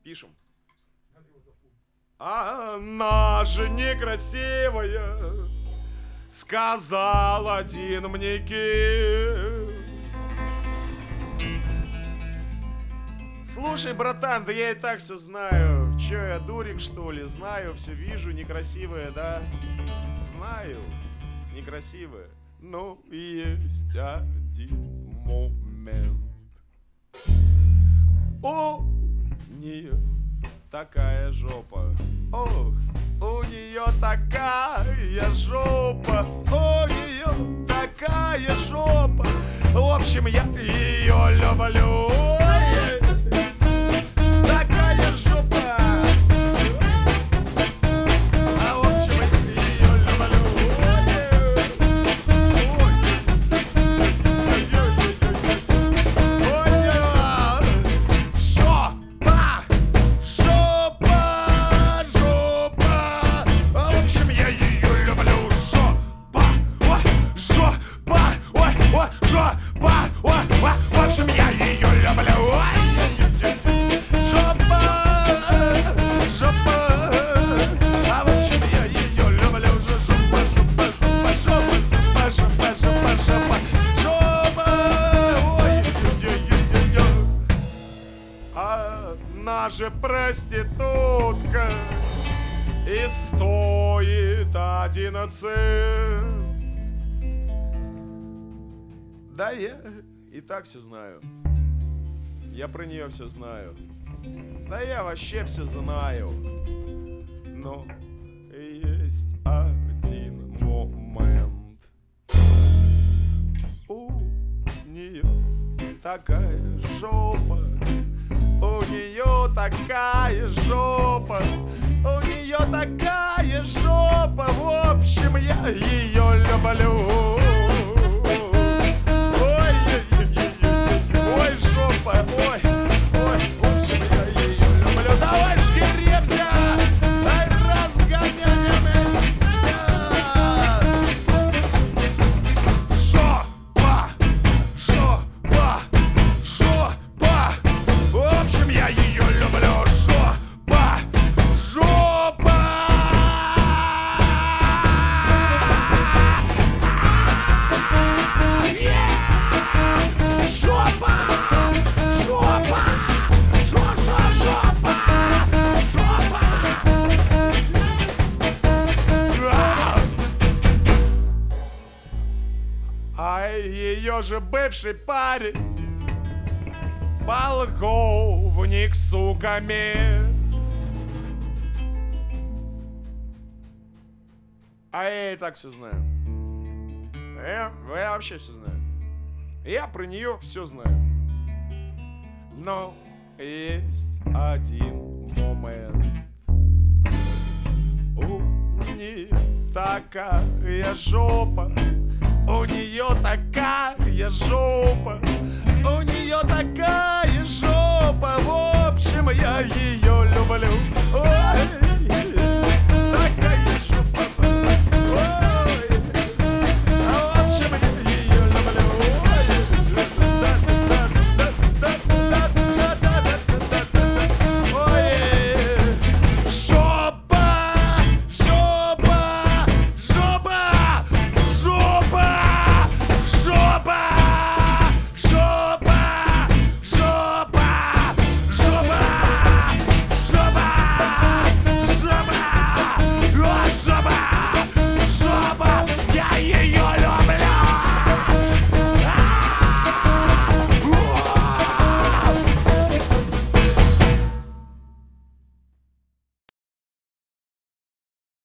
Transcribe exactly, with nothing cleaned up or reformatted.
Пишем. Она же некрасивая, сказал один мне кит. Слушай, братан, да я и так все знаю. Че, я дурик, что ли? Знаю, все вижу, некрасивая, да? Знаю, некрасивая. Но есть один момент. У нее такая жопа. О, у нее такая жопа. У нее такая жопа. В общем, я ее люблю. Такая жопа. А в общем, я ее люблю. Она же проститутка и стоит одиннадцать. Да, я и так все знаю. Я про нее все знаю. Да я вообще все знаю. Но есть один момент. У нее такая жопа. У нее такая жопа. У нее такая жопа. В общем, я ее люблю. Ой, ой, жопа, ой, ой, в общем, я ее люблю. Давай шкеребся, дай разгоняемся. Жопа, жопа, жопа. В общем, я ее люблю. Жопа, жопа. Жопа, жопа, жопа, жопа, жопа. А ее же бывший парень полковник, сука, мент. А я и так все знаю. Я, я вообще все знаю. Я про нее все знаю. Но есть один момент. У нее такая жопа. У нее такая жопа. У нее такая жопа. В общем, я ее люблю.